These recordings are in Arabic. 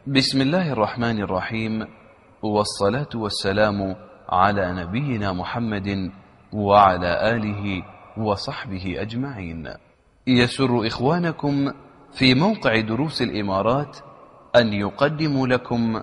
بسم الله الرحمن الرحيم، والصلاة والسلام على نبينا محمد وعلى آله وصحبه أجمعين. يسر إخوانكم في موقع دروس الإمارات أن يقدموا لكم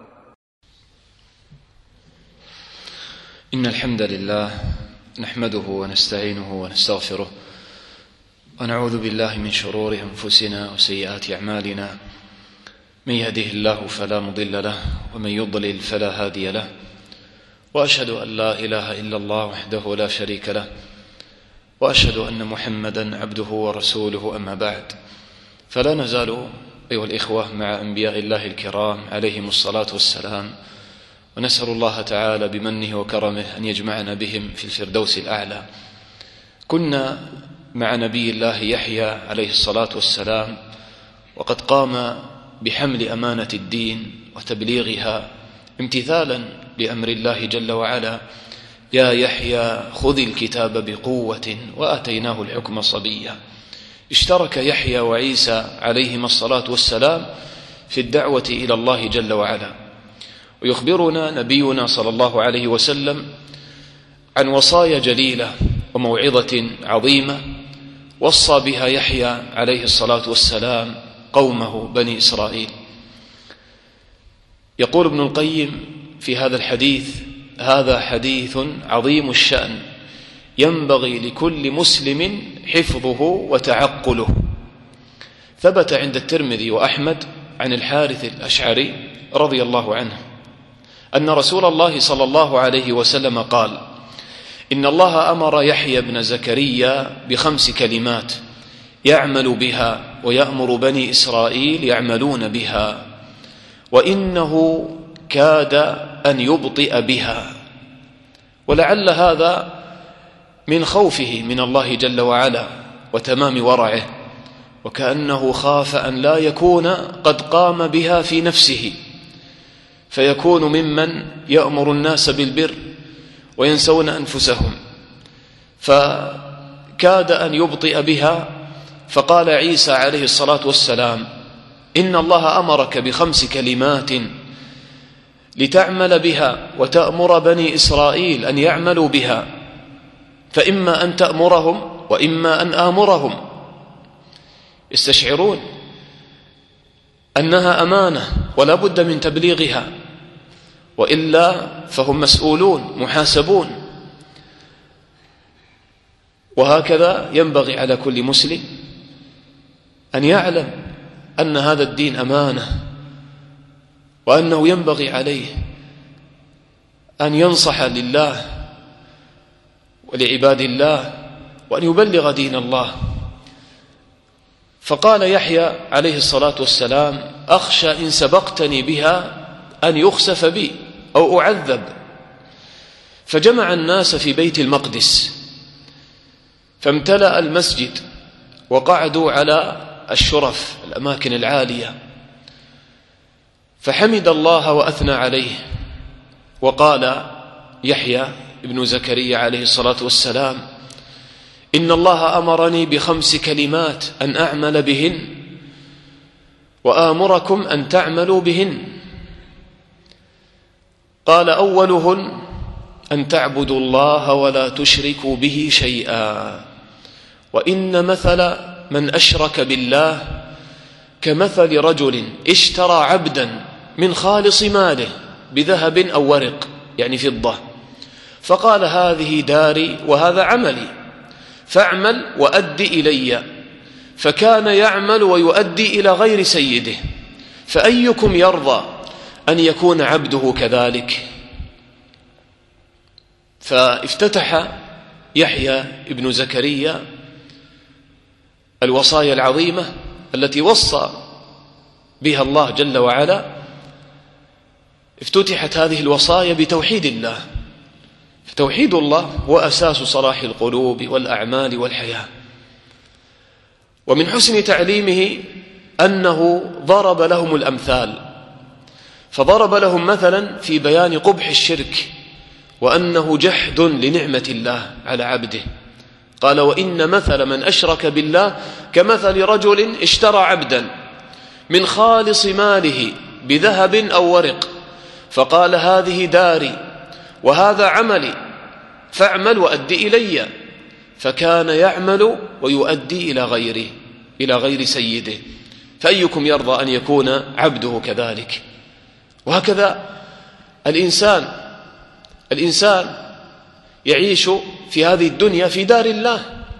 إن الحمد لله نحمده ونستعينه ونستغفره ونعوذ بالله من شرور أنفسنا وسيئات أعمالنا، من يهده الله فلا مضل له ومن يضلل فلا هادي له، وأشهد أن لا إله إلا الله وحده لا شريك له، وأشهد أن محمدا عبده ورسوله. أما بعد، فلا نزال أيها الإخوة مع أنبياء الله الكرام عليهم الصلاة والسلام، ونسأل الله تعالى بمنه وكرمه أن يجمعنا بهم في الفردوس الأعلى. كنا مع نبي الله يحيى عليه الصلاة والسلام، وقد قام بحمل أمانة الدين وتبليغها امتثالا لأمر الله جل وعلا: يا يحيى خذ الكتاب بقوة وآتيناه الحكم صبيا. اشترك يحيى وعيسى عليهما الصلاة والسلام في الدعوة إلى الله جل وعلا. ويخبرنا نبينا صلى الله عليه وسلم عن وصايا جليلة وموعظة عظيمة وصى بها يحيى عليه الصلاة والسلام قومه بني إسرائيل. يقول ابن القيم في هذا الحديث: هذا حديث عظيم الشأن ينبغي لكل مسلم حفظه وتعقله. ثبت عند الترمذي وأحمد عن الحارث الأشعري رضي الله عنه أن رسول الله صلى الله عليه وسلم قال: إن الله أمر يحيى بن زكريا ب5 كلمات يعمل بها ويأمر بني إسرائيل يعملون بها، وإنه كاد أن يبطئ بها. ولعل هذا من خوفه من الله جل وعلا وتمام ورعه، وكأنه خاف أن لا يكون قد قام بها في نفسه فيكون ممن يأمر الناس بالبر وينسون أنفسهم، فكاد أن يبطئ بها. فقال عيسى عليه الصلاة والسلام: إن الله أمرك ب5 كلمات لتعمل بها وتأمر بني إسرائيل أن يعملوا بها، فإما أن تأمرهم وإما أن آمرهم. يستشعرون أنها أمانة ولا بد من تبليغها، وإلا فهم مسؤولون محاسبون. وهكذا ينبغي على كل مسلم أن يعلم أن هذا الدين أمانة، وأنه ينبغي عليه أن ينصح لله ولعباد الله وأن يبلغ دين الله. فقال يحيى عليه الصلاة والسلام: أخشى إن سبقتني بها أن يخسف بي أو أعذب. فجمع الناس في بيت المقدس، فامتلأ المسجد وقعدوا على الشرف الأماكن العالية، فحمد الله وأثنى عليه، وقال يحيى ابن زكريا عليه الصلاة والسلام: إن الله أمرني ب5 كلمات أن أعمل بهن وآمركم أن تعملوا بهن. قال: أولهن أن تعبدوا الله ولا تشركوا به شيئا، وإن مثل من أشرك بالله كمثل رجل اشترى عبدا من خالص ماله بذهب أو ورق، يعني فضة، فقال: هذه داري وهذا عملي، فاعمل وأدي إلي. فكان يعمل ويؤدي إلى غير سيده، فأيكم يرضى أن يكون عبده كذلك؟ فافتتح يحيى ابن زكريا الوصايا العظيمة التي وصى بها الله جل وعلا. افتتحت هذه الوصايا بتوحيد الله، فتوحيد الله هو أساس صلاح القلوب والأعمال والحياة. ومن حسن تعليمه أنه ضرب لهم الأمثال، فضرب لهم مثلا في بيان قبح الشرك وأنه جحد لنعمة الله على عبده. قال: وإن مثل من أشرك بالله كمثل رجل اشترى عبدا من خالص ماله بذهب أو ورق فقال هذه داري وهذا عملي فاعمل وأدي إلي، فكان يعمل ويؤدي إلى غير سيده. فأيكم يرضى أن يكون عبده كذلك؟ وهكذا الإنسان يعيش في هذه الدنيا في دار الله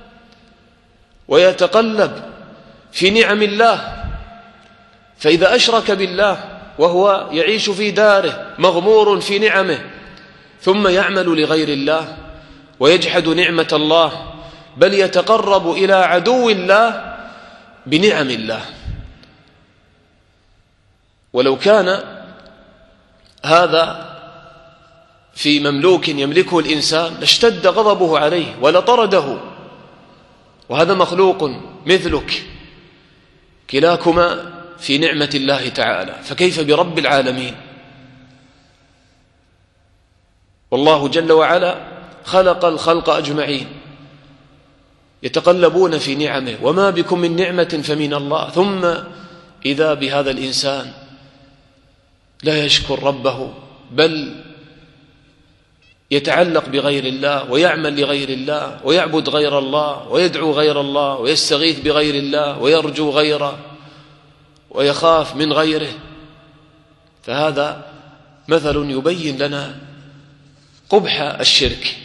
ويتقلب في نعم الله، فإذا أشرك بالله وهو يعيش في داره مغمور في نعمه ثم يعمل لغير الله ويجحد نعمة الله بل يتقرب إلى عدو الله بنعم الله. ولو كان هذا في مملوك يملكه الإنسان لاشتد غضبه عليه ولطرده، وهذا مخلوق مثلك، كلاكما في نعمة الله تعالى، فكيف برب العالمين؟ والله جل وعلا خلق الخلق أجمعين يتقلبون في نعمه، وما بكم من نعمة فمن الله، ثم إذا بهذا الإنسان لا يشكر ربه بل يتعلق بغير الله ويعمل لغير الله ويعبد غير الله ويدعو غير الله ويستغيث بغير الله ويرجو غيره ويخاف من غيره. فهذا مثل يبين لنا قبح الشرك.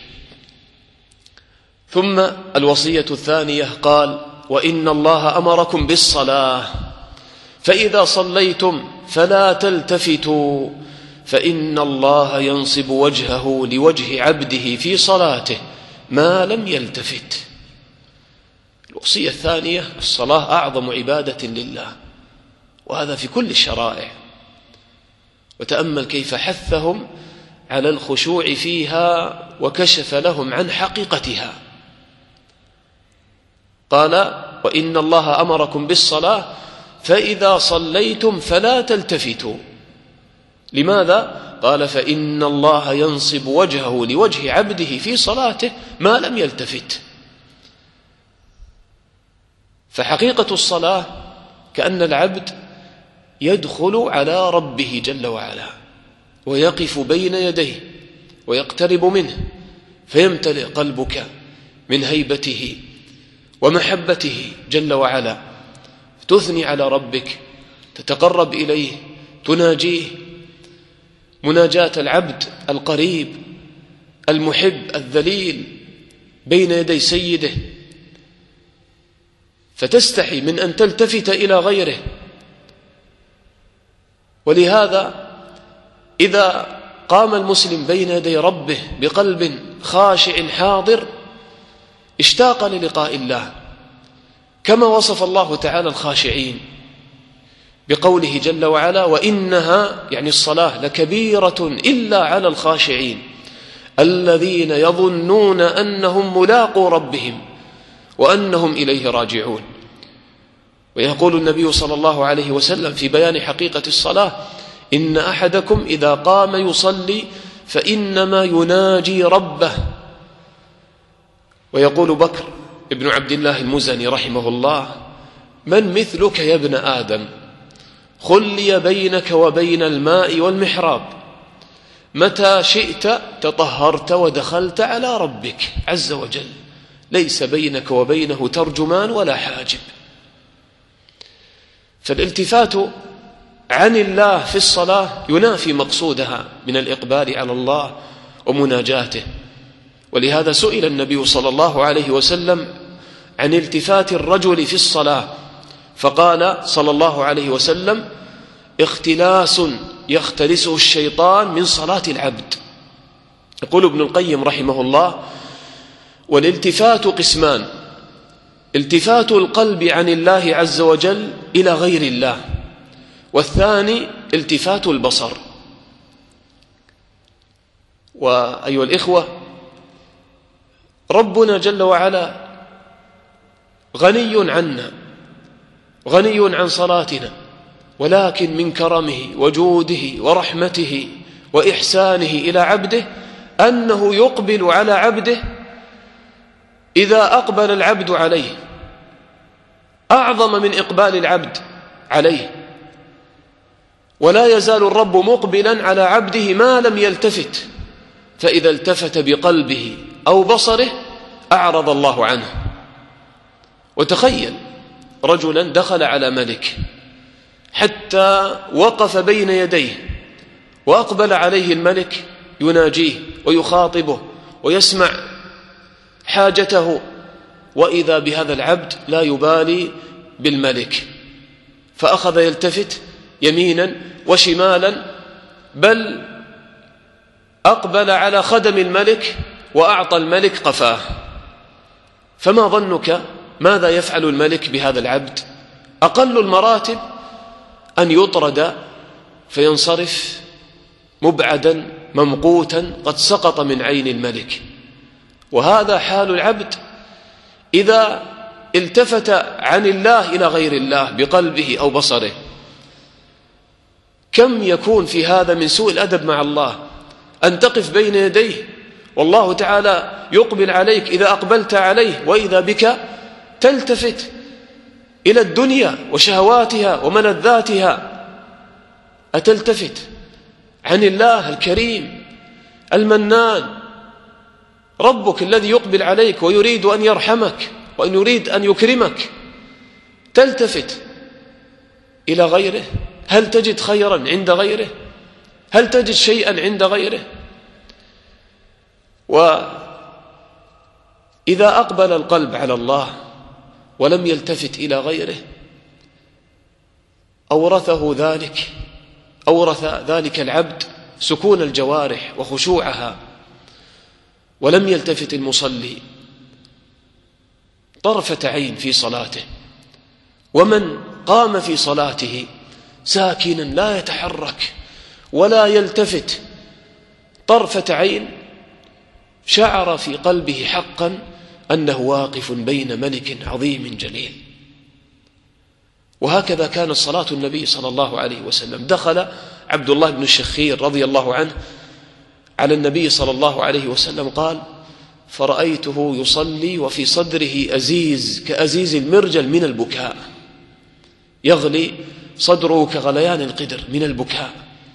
ثم الوصية الثانية قال: وإن الله أمركم بالصلاة فإذا صليتم فلا تلتفتوا فإن الله ينصب وجهه لوجه عبده في صلاته ما لم يلتفت. الوصية الثانية: الصلاة أعظم عبادة لله، وهذا في كل الشرائع. وتأمل كيف حثهم على الخشوع فيها وكشف لهم عن حقيقتها. قال: وإن الله أمركم بالصلاة فإذا صليتم فلا تلتفتوا. لماذا؟ قال: فإن الله ينصب وجهه لوجه عبده في صلاته ما لم يلتفت. فحقيقة الصلاة كأن العبد يدخل على ربه جل وعلا ويقف بين يديه ويقترب منه، فيمتلئ قلبك من هيبته ومحبته جل وعلا، تثني على ربك، تتقرب إليه، تناجيه مناجاة العبد القريب المحب الذليل بين يدي سيده، فتستحي من أن تلتفت إلى غيره. ولهذا إذا قام المسلم بين يدي ربه بقلب خاشع حاضر اشتاق للقاء الله، كما وصف الله تعالى الخاشعين بقوله جل وعلا: وإنها يعني الصلاة لكبيرة إلا على الخاشعين الذين يظنون أنهم ملاقو ربهم وأنهم إليه راجعون. ويقول النبي صلى الله عليه وسلم في بيان حقيقة الصلاة: إن أحدكم إذا قام يصلي فإنما يناجي ربه. ويقول بكر ابن عبد الله المزني رحمه الله: من مثلك يا ابن آدم؟ خلي بينك وبين الماء والمحراب، متى شئت تطهرت ودخلت على ربك عز وجل، ليس بينك وبينه ترجمان ولا حاجب. فالالتفات عن الله في الصلاة ينافي مقصودها من الإقبال على الله ومناجاته. ولهذا سئل النبي صلى الله عليه وسلم عن التفات الرجل في الصلاة، فقال صلى الله عليه وسلم: اختلاس يختلسه الشيطان من صلاة العبد. يقول ابن القيم رحمه الله: والالتفات قسمان: التفات القلب عن الله عز وجل إلى غير الله، والثاني التفات البصر. وأيها الإخوة، ربنا جل وعلا غني عنا، غني عن صلاتنا، ولكن من كرمه وجوده ورحمته وإحسانه إلى عبده أنه يقبل على عبده إذا أقبل العبد عليه، أعظم من إقبال العبد عليه. ولا يزال الرب مقبلا على عبده ما لم يلتفت، فإذا التفت بقلبه أو بصره أعرض الله عنه. وتخيل رجلا دخل على ملك حتى وقف بين يديه وأقبل عليه الملك يناجيه ويخاطبه ويسمع حاجته، وإذا بهذا العبد لا يبالي بالملك، فأخذ يلتفت يمينا وشمالا، بل أقبل على خدم الملك وأعطى الملك قفاه. فما ظنك ماذا يفعل الملك بهذا العبد؟ أقل المراتب أن يطرد فينصرف مبعدا ممقوتا قد سقط من عين الملك. وهذا حال العبد إذا التفت عن الله إلى غير الله بقلبه أو بصره. كم يكون في هذا من سوء الأدب مع الله، أن تقف بين يديه والله تعالى يقبل عليك إذا أقبلت عليه، وإذا بك تلتفت إلى الدنيا وشهواتها وملذاتها. أتلتفت عن الله الكريم المنان، ربك الذي يقبل عليك ويريد أن يرحمك وأن يريد أن يكرمك، تلتفت إلى غيره؟ هل تجد خيرا عند غيره؟ هل تجد شيئا عند غيره؟ وإذا أقبل القلب على الله ولم يلتفت إلى غيره أورث ذلك العبد سكون الجوارح وخشوعها. ولم يلتفت المصلي طرفة عين في صلاته، ومن قام في صلاته ساكنا لا يتحرك ولا يلتفت طرفة عين، شعر في قلبه حقا أنه واقف بين ملك عظيم جليل. وهكذا كانت صلاة النبي صلى الله عليه وسلم. دخل عبد الله بن الشخير رضي الله عنه على النبي صلى الله عليه وسلم قال: فرأيته يصلي وفي صدره أزيز كأزيز المرجل من البكاء، يغلي صدره كغليان القدر من البكاء.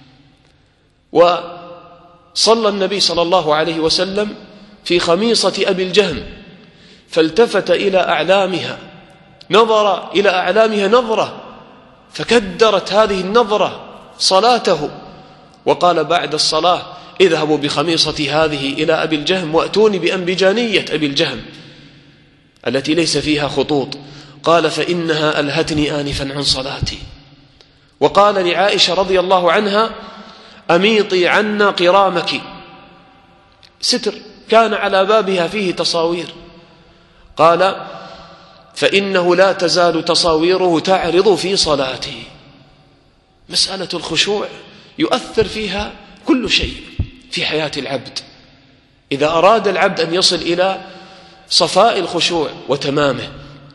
وصلى النبي صلى الله عليه وسلم في خميصة أبي الجهم، فالتفت إلى أعلامها، نظر إلى أعلامها نظرة، فكدرت هذه النظرة صلاته، وقال بعد الصلاة: اذهبوا بخميصة هذه إلى أبي الجهم وأتوني بأنبجانية أبي الجهم التي ليس فيها خطوط. قال: فإنها ألهتني آنفا عن صلاتي. وقال لعائشة رضي الله عنها: أميطي عنا قرامك، ستر كان على بابها فيه تصاوير. قال: فإنه لا تزال تصاويره تعرض في صلاته. مسألة الخشوع يؤثر فيها كل شيء في حياة العبد. إذا أراد العبد أن يصل إلى صفاء الخشوع وتمامه.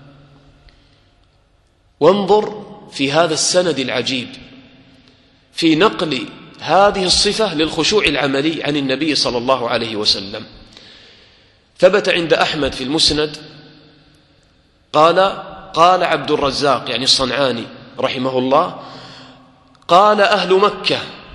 وانظر في هذا السند العجيب في نقل هذه الصفة للخشوع العملي عن النبي صلى الله عليه وسلم. ثبت عند أحمد في المسند قال عبد الرزاق يعني الصنعاني رحمه الله: قال أهل مكة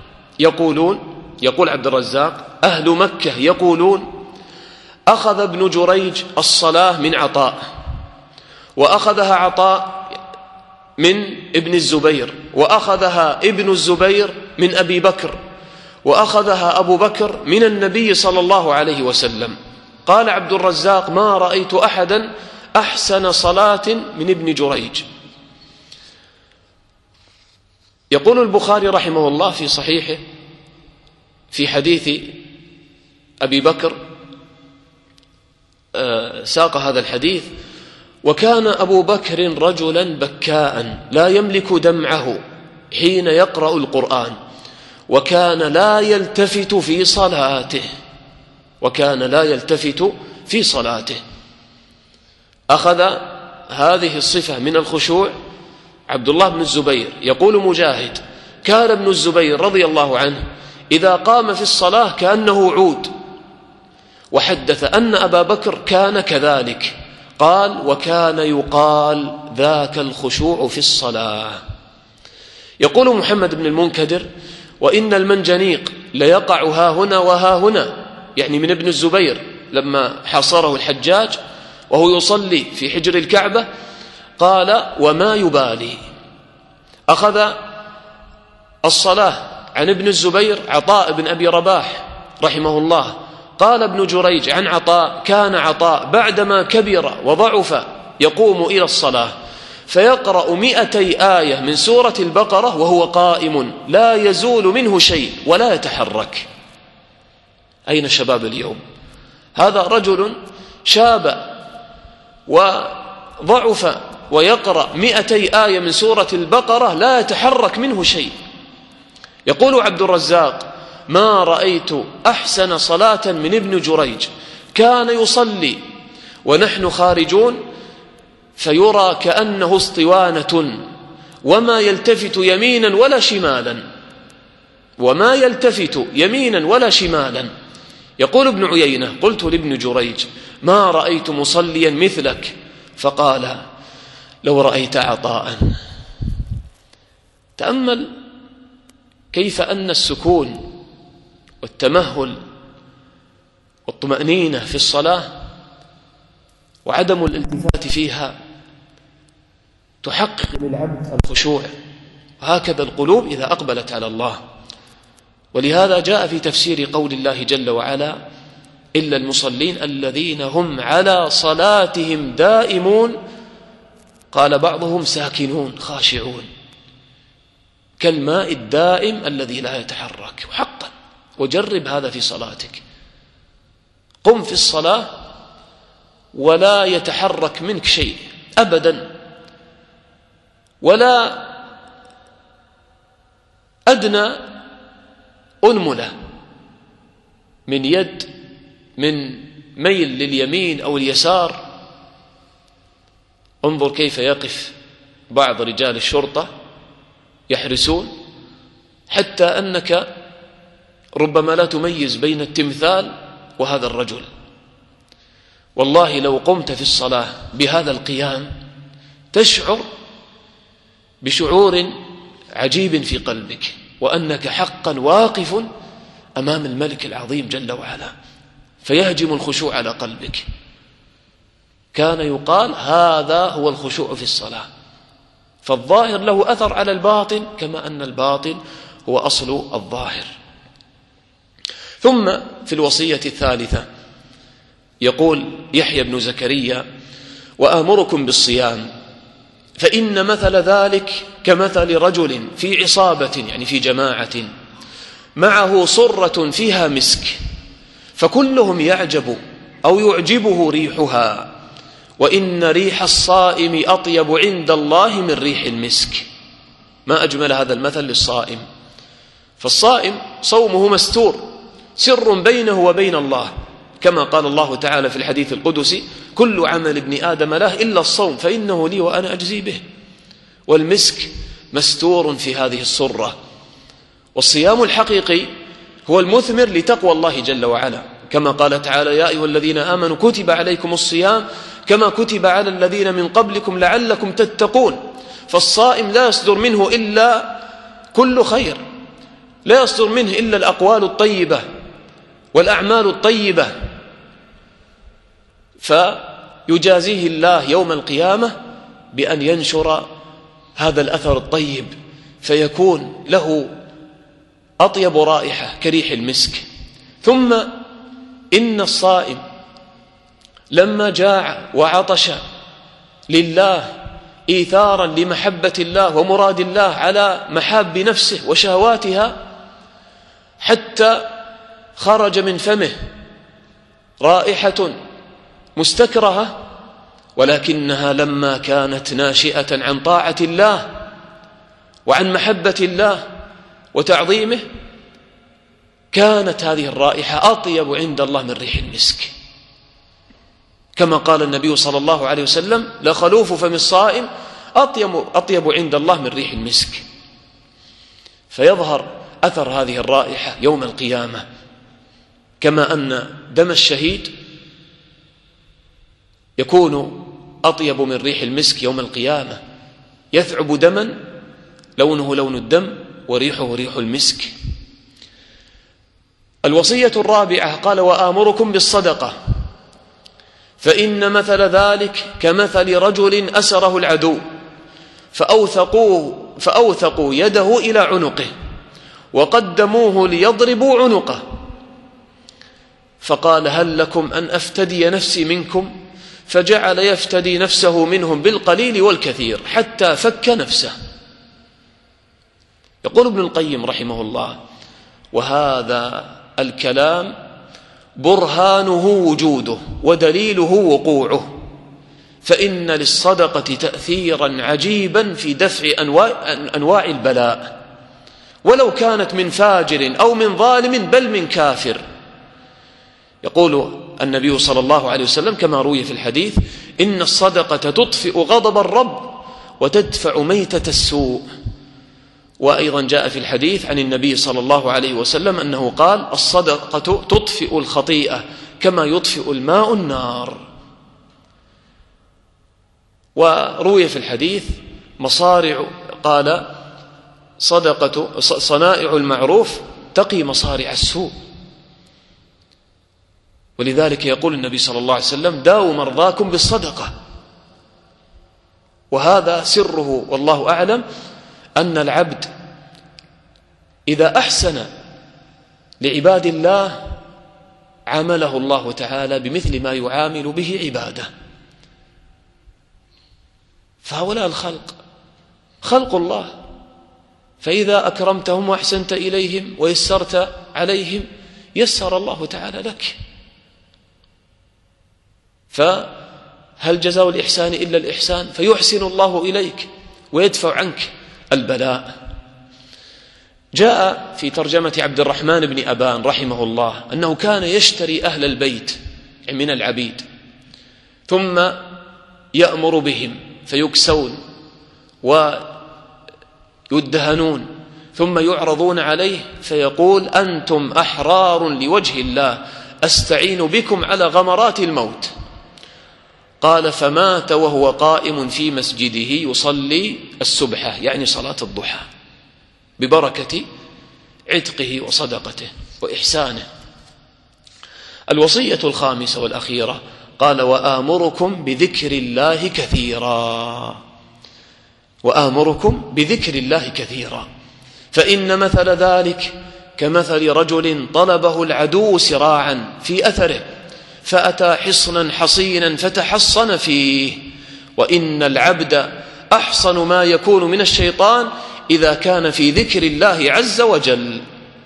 يقول عبد الرزاق: أهل مكة يقولون أخذ ابن جريج الصلاة من عطاء، وأخذها عطاء من ابن الزبير، وأخذها ابن الزبير من أبي بكر، وأخذها أبو بكر من النبي صلى الله عليه وسلم. قال عبد الرزاق: ما رأيت أحدا أحسن صلاة من ابن جريج. يقول البخاري رحمه الله في صحيحه في حديث أبي بكر، ساق هذا الحديث: وكان أبو بكر رجلا بكاء لا يملك دمعه حين يقرأ القرآن، وكان لا يلتفت في صلاته. أخذ هذه الصفة من الخشوع عبد الله بن الزبير. يقول مجاهد: كان ابن الزبير رضي الله عنه إذا قام في الصلاة كأنه عود. وحدث أن أبا بكر كان كذلك. قال: وكان يقال ذاك الخشوع في الصلاة. يقول محمد بن المنكدر: وإن المنجنيق ليقع ها هنا وها هنا، يعني من ابن الزبير لما حاصره الحجاج وهو يصلي في حجر الكعبة، قال: وما يبالي. أخذ الصلاة عن ابن الزبير عطاء بن أبي رباح رحمه الله. قال ابن جريج عن عطاء: كان عطاء بعدما كبر وضعف يقوم إلى الصلاة فيقرأ 200 آية من سورة البقرة وهو قائم لا يزول منه شيء ولا يتحرك. أين الشباب اليوم؟ هذا رجل شاب وضعف ويقرأ 200 آية من سورة البقرة لا يتحرك منه شيء. يقول عبد الرزاق: ما رأيت أحسن صلاة من ابن جريج، كان يصلي ونحن خارجون فيرى كأنه اسطوانة وما يلتفت يمينا ولا شمالا، وما يلتفت يمينا ولا شمالا. يقول ابن عيينة: قلت لابن جريج: ما رأيت مصليا مثلك، فقال: لو رأيت عطاء. تأمل كيف أن السكون والتمهل والطمأنينة في الصلاة وعدم الالتفات فيها تحقق للعبد الخشوع، وهكذا القلوب إذا أقبلت على الله. ولهذا جاء في تفسير قول الله جل وعلا: إلا المصلين الذين هم على صلاتهم دائمون، قال بعضهم ساكنون خاشعون، كالماء الدائم الذي لا يتحرك. وحقا وجرب هذا في صلاتك، قم في الصلاة ولا يتحرك منك شيء أبدا، ولا أدنى أنملة من يد من ميل لليمين أو اليسار. انظر كيف يقف بعض رجال الشرطة يحرسون، حتى أنك ربما لا تميز بين التمثال وهذا الرجل. والله لو قمت في الصلاة بهذا القيام تشعر بشعور عجيب في قلبك، وأنك حقا واقف أمام الملك العظيم جل وعلا، فيهجم الخشوع على قلبك. كان يقال هذا هو الخشوع في الصلاة. فالظاهر له أثر على الباطن كما أن الباطن هو أصل الظاهر. ثم في الوصية الثالثة يقول يحيى بن زكريا: وآمركم بالصيام فإن مثل ذلك كمثل رجل في عصابة، يعني في جماعة، معه صرة فيها مسك، فكلهم يعجب أو يعجبه ريحها، وإن ريح الصائم أطيب عند الله من ريح المسك. ما أجمل هذا المثل للصائم. فالصائم صومه مستور، سر بينه وبين الله، كما قال الله تعالى في الحديث القدسي: كل عمل ابن آدم له إلا الصوم فإنه لي وأنا أجزي به. والمسك مستور في هذه الصرة. والصيام الحقيقي هو المثمر لتقوى الله جل وعلا، كما قال تعالى: يا أيها الذين آمنوا كتب عليكم الصيام كما كتب على الذين من قبلكم لعلكم تتقون. فالصائم لا يصدر منه إلا كل خير، لا يصدر منه إلا الأقوال الطيبة والأعمال الطيبة، فيجازيه الله يوم القيامة بأن ينشر هذا الأثر الطيب، فيكون له أطيب رائحة كريح المسك. ثم إن الصائم لما جاع وعطش لله إيثارا لمحبة الله ومراد الله على محاب نفسه وشهواتها، حتى خرج من فمه رائحة مستكرهة، ولكنها لما كانت ناشئة عن طاعة الله وعن محبة الله وتعظيمه كانت هذه الرائحة أطيب عند الله من ريح المسك، كما قال النبي صلى الله عليه وسلم: لخلوف فم الصائم أطيب عند الله من ريح المسك. فيظهر أثر هذه الرائحة يوم القيامة، كما أن دم الشهيد يكون أطيب من ريح المسك يوم القيامة، يثعب دما لونه لون الدم وريحه ريح المسك. الوصية الرابعة قال: وآمركم بالصدقة فإن مثل ذلك كمثل رجل أسره العدو فأوثقوا يده إلى عنقه وقدموه ليضربوا عنقه، فقال: هل لكم أن أفتدي نفسي منكم؟ فجعل يفتدي نفسه منهم بالقليل والكثير حتى فك نفسه. يقول ابن القيم رحمه الله: وهذا الكلام برهانه وجوده ودليله وقوعه، فإن للصدقة تأثيرا عجيبا في دفع أنواع البلاء، ولو كانت من فاجر أو من ظالم بل من كافر. يقول النبي صلى الله عليه وسلم كما روي في الحديث: إن الصدقة تطفئ غضب الرب وتدفع ميتة السوء. وأيضا جاء في الحديث عن النبي صلى الله عليه وسلم أنه قال: الصدقة تطفئ الخطيئة كما يطفئ الماء النار. وروي في الحديث قال: صنائع المعروف تقي مصارع السوء. ولذلك يقول النبي صلى الله عليه وسلم: داووا مرضاكم بالصدقة. وهذا سره والله أعلم، أن العبد إذا أحسن لعباد الله عامله الله تعالى بمثل ما يعامل به عباده. فهؤلاء الخلق خلق الله، فإذا أكرمتهم وأحسنت إليهم ويسرت عليهم يسر الله تعالى لك. فهل جزاء الإحسان إلا الإحسان؟ فيحسن الله إليك ويدفع عنك البلاء. جاء في ترجمة عبد الرحمن بن أبان رحمه الله أنه كان يشتري أهل البيت من العبيد ثم يأمر بهم فيكسون ويدهنون ثم يعرضون عليه فيقول: أنتم أحرار لوجه الله، أستعين بكم على غمرات الموت. قال: فمات وهو قائم في مسجده يصلي السبحة، يعني صلاة الضحى، ببركة عتقه وصدقته وإحسانه. الوصية الخامسة والأخيرة قال: وآمركم بذكر الله كثيرا. وآمركم بذكر الله كثيرا، فإن مثل ذلك كمثل رجل طلبه العدو سراعا في أثره فأتى حصنا حصينا فتحصن فيه. وإن العبد أحصن ما يكون من الشيطان إذا كان في ذكر الله عز وجل.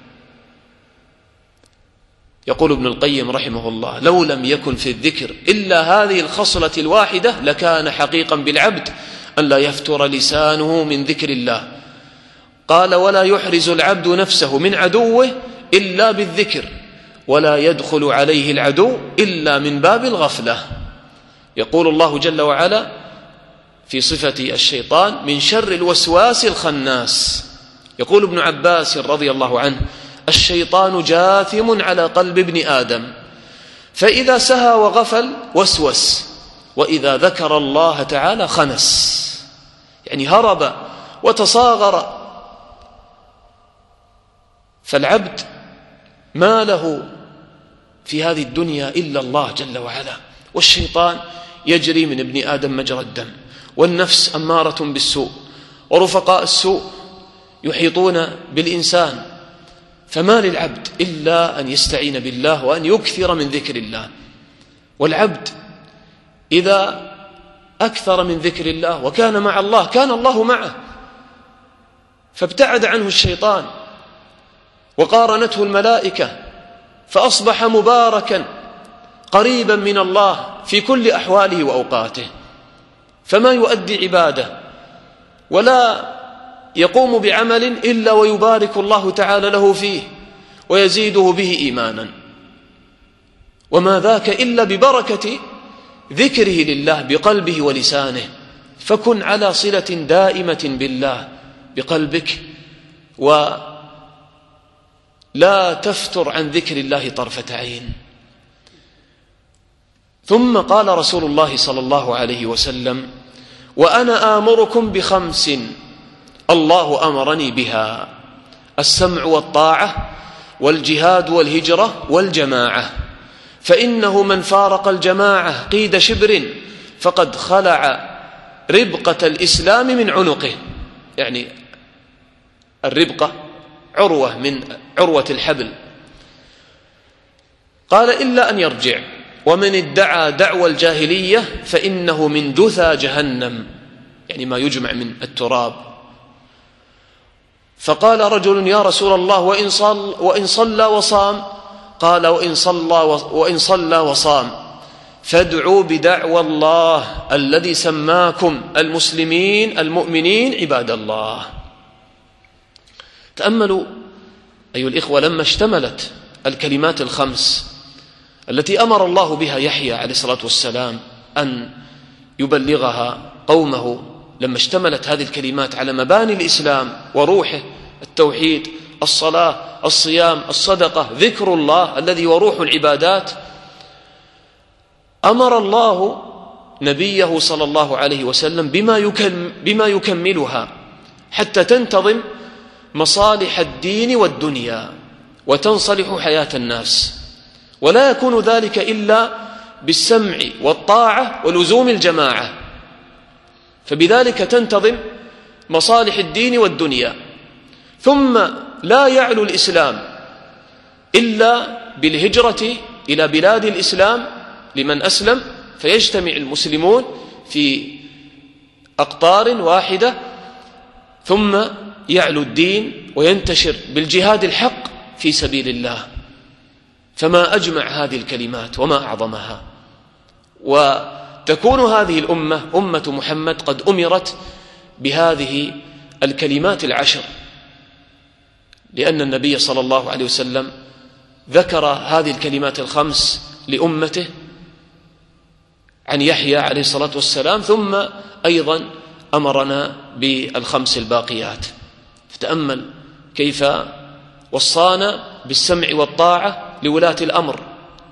يقول ابن القيم رحمه الله: لو لم يكن في الذكر إلا هذه الخصلة الواحدة لكان حقيقا بالعبد أن لا يفتر لسانه من ذكر الله. قال: ولا يحرز العبد نفسه من عدوه إلا بالذكر، ولا يدخل عليه العدو إلا من باب الغفلة. يقول الله جل وعلا في صفة الشيطان: من شر الوسواس الخناس. يقول ابن عباس رضي الله عنه: الشيطان جاثم على قلب ابن آدم، فإذا سهى وغفل وسوس، وإذا ذكر الله تعالى خنس، يعني هرب وتصاغر. فالعبد ما له في هذه الدنيا إلا الله جل وعلا، والشيطان يجري من ابن آدم مجرى الدم، والنفس أمارة بالسوء، ورفقاء السوء يحيطون بالإنسان. فما للعبد إلا أن يستعين بالله وأن يكثر من ذكر الله. والعبد إذا أكثر من ذكر الله وكان مع الله كان الله معه، فابتعد عنه الشيطان وقارنته الملائكة فأصبح مباركا قريبا من الله في كل أحواله وأوقاته، فما يؤدي عباده ولا يقوم بعمل إلا ويبارك الله تعالى له فيه ويزيده به إيمانا، وما ذاك إلا ببركة ذكره لله بقلبه ولسانه. فكن على صلة دائمة بالله بقلبك، ولا تفتر عن ذكر الله طرفة عين. ثم قال رسول الله صلى الله عليه وسلم: وأنا آمركم ب5 الله أمرني بها: السمع والطاعة والجهاد والهجرة والجماعة، فإنه من فارق الجماعة قيد شبر فقد خلع ربقة الإسلام من عنقه. يعني الربقة عروة من عروة الحبل. قال: إلا أن يرجع، ومن ادعى دعوى الجاهلية فإنه من جثى جهنم، يعني ما يجمع من التراب. فقال رجل: يا رسول الله، وإن صلى وصام؟ قال: وإن صلى وصام فادعوا بدعوى الله الذي سماكم المسلمين المؤمنين عباد الله. تأملوا أيها الإخوة، لما اشتملت الكلمات الخمس التي أمر الله بها يحيى عليه الصلاة والسلام أن يبلغها قومه، لما اشتملت هذه الكلمات على مباني الإسلام وروحه: التوحيد، الصلاة، الصيام، الصدقة، ذكر الله الذي هو روح العبادات، أمر الله نبيه صلى الله عليه وسلم بما يكملها حتى تنتظم مصالح الدين والدنيا وتنصلح حياة الناس. ولا يكون ذلك إلا بالسمع والطاعة ولزوم الجماعة، فبذلك تنتظم مصالح الدين والدنيا. ثم لا يعلو الإسلام إلا بالهجرة إلى بلاد الإسلام لمن أسلم، فيجتمع المسلمون في أقطار واحدة، ثم يعلو الدين وينتشر بالجهاد الحق في سبيل الله. فما أجمع هذه الكلمات وما أعظمها. وتكون هذه الأمة أمة محمد قد أمرت بهذه الكلمات العشر، لأن النبي صلى الله عليه وسلم ذكر هذه الكلمات الخمس لأمته عن يحيى عليه الصلاة والسلام، ثم أيضا أمرنا بالخمس الباقيات. فتأمل كيف وصانا بالسمع والطاعة لولاة الأمر،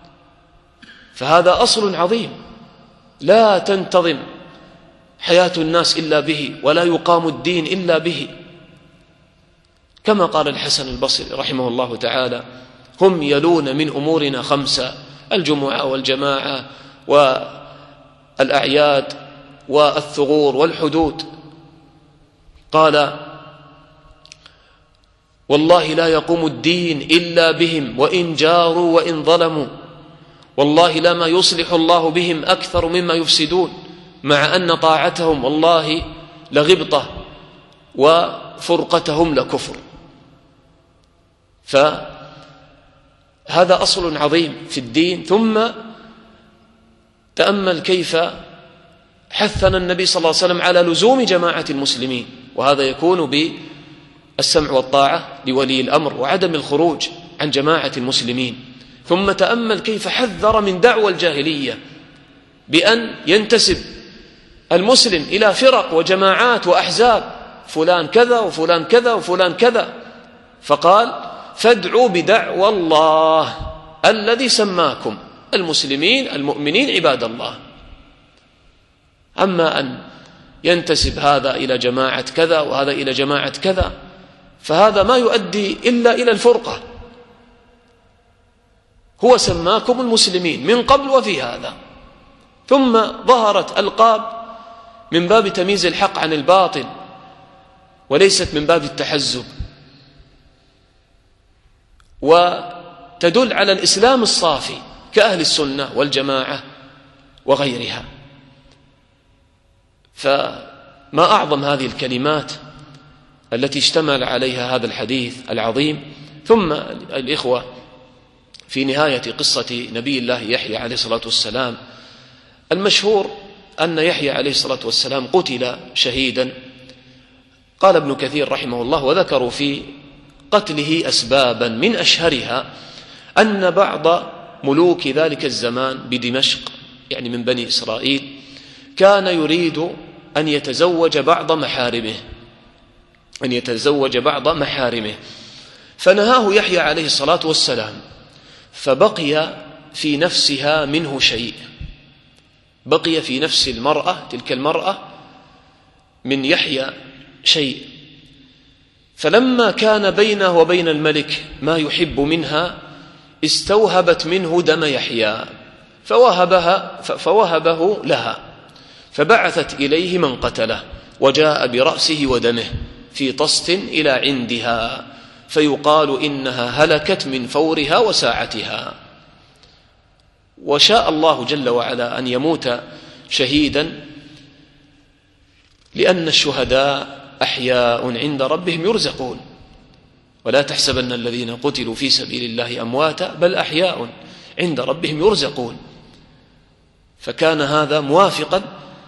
فهذا أصل عظيم لا تنتظم حياة الناس إلا به، ولا يقام الدين إلا به. كما قال الحسن البصري رحمه الله تعالى: هم يلون من أمورنا خمسة: الجمعة والجماعة والأعياد والثغور والحدود. قال: والله لا يقوم الدين إلا بهم وإن جاروا وإن ظلموا، والله لما يصلح الله بهم أكثر مما يفسدون، مع أن طاعتهم والله لغبطة وفرقتهم لكفر. فهذا أصل عظيم في الدين. ثم تأمل كيف حثنا النبي صلى الله عليه وسلم على لزوم جماعة المسلمين، وهذا يكون بالسمع والطاعة لولي الأمر وعدم الخروج عن جماعة المسلمين. ثم تأمل كيف حذر من دعوى الجاهلية بأن ينتسب المسلم إلى فرق وجماعات وأحزاب، فلان كذا وفلان كذا وفلان كذا، فقال: فادعوا بدعوى الله الذي سماكم المسلمين المؤمنين عباد الله. أما أن ينتسب هذا إلى جماعة كذا وهذا إلى جماعة كذا، فهذا ما يؤدي إلا إلى الفرقة. هو سماكم المسلمين من قبل وفي هذا. ثم ظهرت ألقاب من باب تمييز الحق عن الباطل، وليست من باب التحزب، وتدل على الإسلام الصافي كأهل السنة والجماعة وغيرها. فما أعظم هذه الكلمات التي اشتمل عليها هذا الحديث العظيم. ثم الإخوة، في نهاية قصة نبي الله يحيى عليه الصلاة والسلام، المشهور أن يحيى عليه الصلاة والسلام قتل شهيدا. قال ابن كثير رحمه الله: وذكروا في قتله أسبابا، من أشهرها أن بعض ملوك ذلك الزمان بدمشق، يعني من بني إسرائيل، كان يريد أن يتزوج بعض محارمه، فنهاه يحيى عليه الصلاة والسلام، فبقي في نفسها منه شيء، بقي في نفس المرأة، تلك المرأة، من يحيى شيء، فلما كان بينه وبين الملك ما يحب منها استوهبت منه دم يحيى فوهبه لها، فبعثت إليه من قتله وجاء برأسه ودمه في طست إلى عندها، فيقال إنها هلكت من فورها وساعتها. وشاء الله جل وعلا أن يموت شهيدا، لأن الشهداء أحياء عند ربهم يرزقون، ولا تحسبن الذين قتلوا في سبيل الله أمواتا بل أحياء عند ربهم يرزقون. فكان هذا موافقا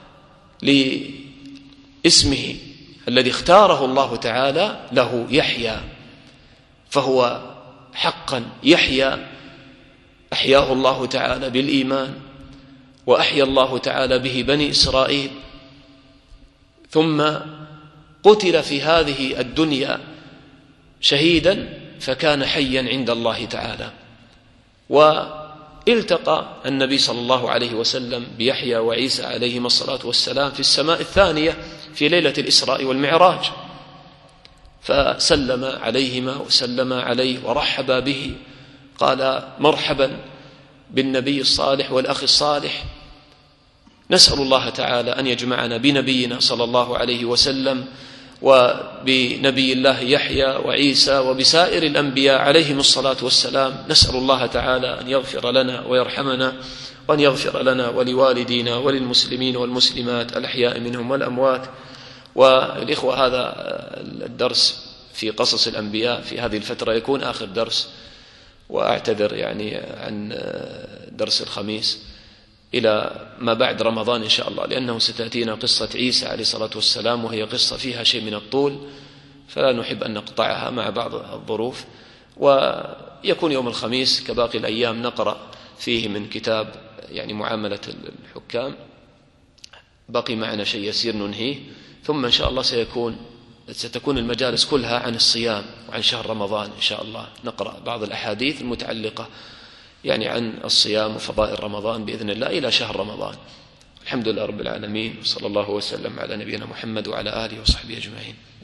لاسمه الذي اختاره الله تعالى له يحيى، فهو حقا يحيى، أحياه الله تعالى بالإيمان، وأحيا الله تعالى به بني إسرائيل، ثم قتل في هذه الدنيا شهيدا فكان حيا عند الله تعالى. والتقى النبي صلى الله عليه وسلم بيحيى وعيسى عليهما الصلاة والسلام في السماء الثانية في ليلة الإسراء والمعراج، فسلم عليهما وسلم عليه ورحب به، قال مرحبا بالنبي الصالح والأخ الصالح. نسأل الله تعالى أن يجمعنا بنبينا صلى الله عليه وسلم وبنبي الله يحيى وعيسى وبسائر الأنبياء عليهم الصلاة والسلام. نسأل الله تعالى أن يغفر لنا ويرحمنا، وأن يغفر لنا ولوالدينا وللمسلمين والمسلمات الأحياء منهم والأموات. والإخوة، هذا الدرس في قصص الأنبياء في هذه الفترة يكون آخر درس، وأعتذر عن درس الخميس إلى ما بعد رمضان إن شاء الله، لأنه ستأتينا قصة عيسى عليه الصلاة والسلام، وهي قصة فيها شيء من الطول، فلا نحب أن نقطعها مع بعض الظروف. ويكون يوم الخميس كباقي الأيام نقرأ فيه من كتاب معاملة الحكام، باقي معنا شيء يسير ننهيه، ثم إن شاء الله ستكون المجالس كلها عن الصيام وعن شهر رمضان إن شاء الله. نقرأ بعض الأحاديث المتعلقة عن الصيام وفضائل رمضان بإذن الله إلى شهر رمضان. الحمد لله رب العالمين، وصلى الله وسلم على نبينا محمد وعلى آله وصحبه أجمعين.